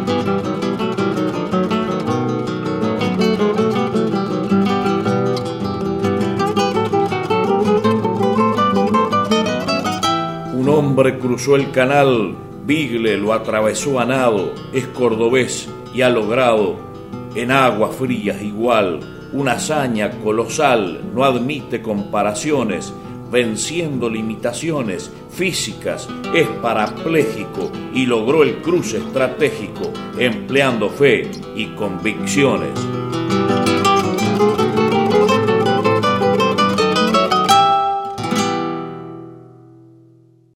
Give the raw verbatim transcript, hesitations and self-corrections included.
Un hombre cruzó el canal, Bigle lo atravesó a nado, es cordobés y ha logrado en aguas frías igual una hazaña colosal, no admite comparaciones, venciendo limitaciones físicas, es parapléjico y logró el cruce estratégico empleando fe y convicciones.